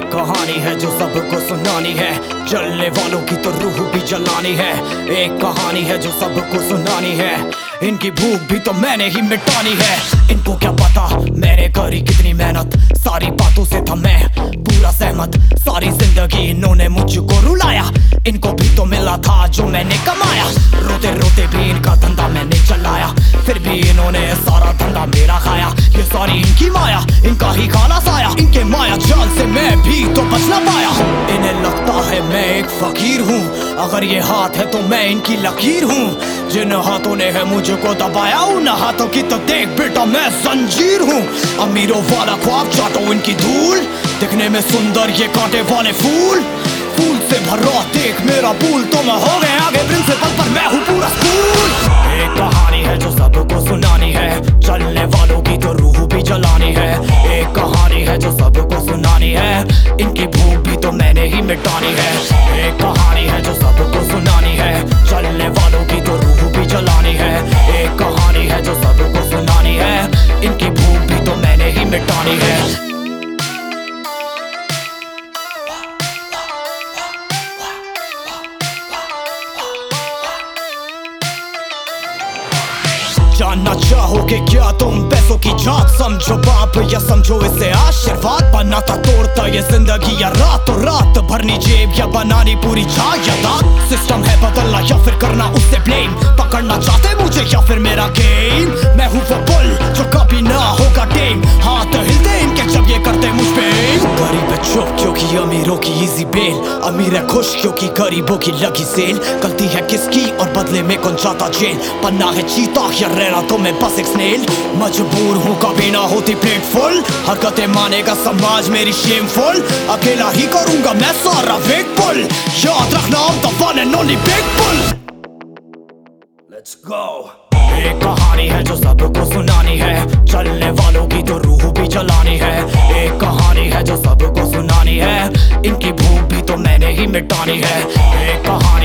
एक कहानी है जो सबको सुनानी है, जलने वालों की तो रूह भी जलानी है। एक कहानी है जो सबको सुनानी है, इनकी भूख भी तो मैंने ही मिटानी है। इनको क्या पता मैंने करी कितनी मेहनत, सारी बातों से था मैं पूरा सहमत। सारी जिंदगी इन्होंने मुझको रुलाया, इनको भी तो मिला था जो मैंने कमाया। रोते रोते भी इनका धंधा मैंने चलाया, फिर भी इन्होंने सारा धंधा मेरा खाया। ये सारी इनकी माया, इनका ही खाना साया, इनके माया जाल से मैं भी तो बच ना पाया। इन्हें लगता है मैं एक फकीर हूँ, अगर ये हाथ है तो मैं इनकी लकीर हूँ। जिन हाथों ने है मुझको दबाया, उन हाथों की तो देख बेटा मैं जंजीर हूँ। अमीरों वाला ख्वाब चाटो इनकी धूल, दिखने में सुंदर ये कांटे वाले फूल। फूल से भरा देख मेरा पुल, तो मैं हो गया आगे प्रिंसिपल पर मैं हूँ पूरा स्कूल। एक कहानी है जो सबको सुनानी है, चलने वालों की तो रूह भी जलानी है। एक कहानी है जो सबको सुनानी है, इनकी भूख भी तो मैंने ही मिटानी है। एक कहानी है जो सबको सुनानी है, चलने वालों की तो रूह भी जलानी है। एक कहानी है जो सबको सुनानी है, इनकी भूख भी तो मैंने ही मिटानी है। जानना चाहोगे क्या तुम पैसों की जात, समझो बाप या समझो इसे आशीर्वाद। बनाता तोड़ता ये जिंदगी या रातों रात, भरनी जेब या बनानी पूरी झाग या दांत। सिस्टम है बदलना या फिर करना उससे ब्लेम, पकड़ना चाहते मुझे या फिर मेरा गेम। मैं हूँ वो बुल जो कभी ना होगा टेम, हाथ हिलते इनके जब ये करते मुझ पे। गरीब है चुप क्योंकि अमीरों की इजी बेल, अमीर है खुश क्योंकि गरीबों की लगी सेल। गलती है किसकी और बदले में कौन जाता जेल, पन्ना है चीता या रहना तो मैं बस एक स्नेल। मजबूर हूँ कभी ना होती प्लेट फुल, हरकतें मानेगा समाज मेरी शेमफुल। अकेला ही करूंगा मैं सारा वेग पुल, याद रखना I'm the one and only big bull। Let's go। एक कहानी है जो सबको सुनानी है, चलने वालों की तो रूह भी जलानी है। एक कहानी है जो सबको सुनानी है, इनकी भूख भी तो मैंने ही मिटानी है। एक कहानी